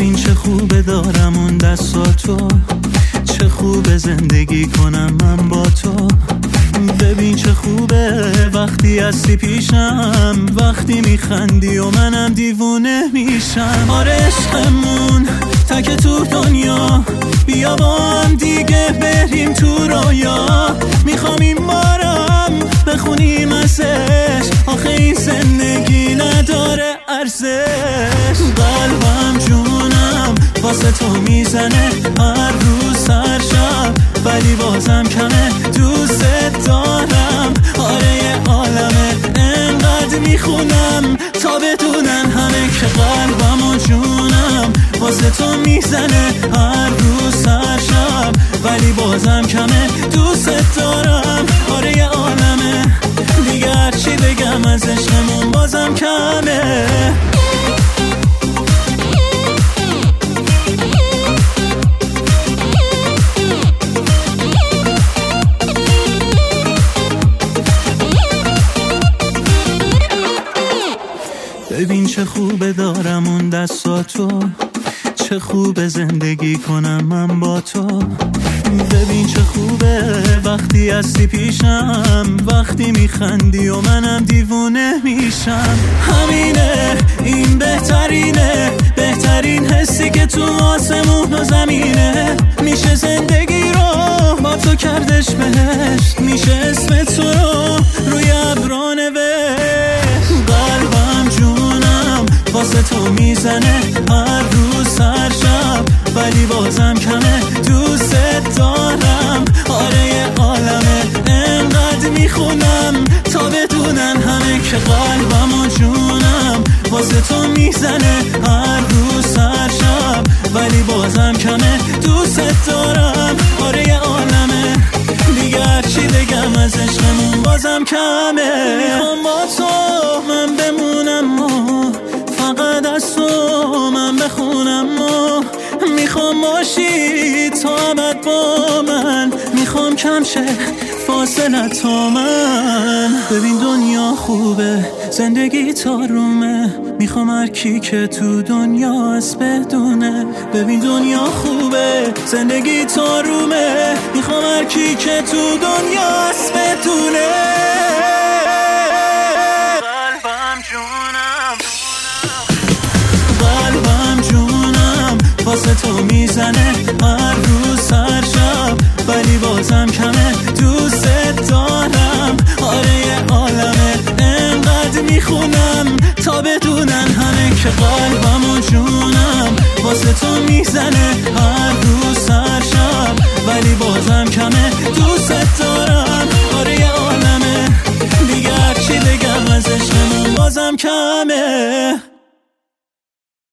ببین چه خوبه دارم اون دستاتو، چه خوبه زندگی کنم من با تو. ببین چه خوبه وقتی هستی پیشم، وقتی میخندی و منم دیوونه میشم. آره عشقمون تک تو دنیا، بیا با هم دیگه بریم تو رویا. میخوام این بارم بخونیم ازش، آخه این زندگی نداره ارزش. قلبم جونم واسه تو میزنه هر روز هر شب، ولی بازم کمه دوست دارم. آره یه عالمه انقدر میخونم تا بدونن همه که قلبم و جونم واسه تو میزنه هر روز هر شب، ولی بازم کمه دوست دارم. آره یه عالمه دیگه هرچی بگم از عشقمون بازم کمه. ببین چه خوبه دارم اون دستاتو، چه خوبه زندگی کنم من با تو. ببین چه خوبه وقتی هستی پیشم، وقتی میخندی و منم دیوونه میشم. همینه این بهترینه، بهترین حسی که تو آسمون و زمینه. میشه زندگی رو با تو کردش بهشت، میشه اسم تو رو روی ابرا نوشت. قلبم جونم واسه تو میزنه هر روز هر شب، ولی بازم کمه دوست دارم. آره یه عالمه انقدر میخونم تا بدونن همه که قلبم و جونم واسه تو میزنه هر روز هر شب، ولی بازم کمه دوست دارم. آره یه عالمه دیگه هرچی بگم از عشقمون بازم کمه. میخوام با تو من بمونم و فقط از تو من بخونم و میخوام باشی تا ابد با من، میخوام کم شه فاصله تا من. ببین دنیا خوبه زندگی تارومه، میخوام هر کی که تو دنیا است بدونه. ببین دنیا خوبه زندگی تارومه، میخوام هر کی که تو دنیا است بدونه. قلبم جونم، قلبم جونم واسه تو میزنه هر روز هر شب، ولی بازم کمه دوست دارم. آره یه عالمه انقدر میخونم تا بدونن همه که قلبم و جونم واسه تو میزنه هر روز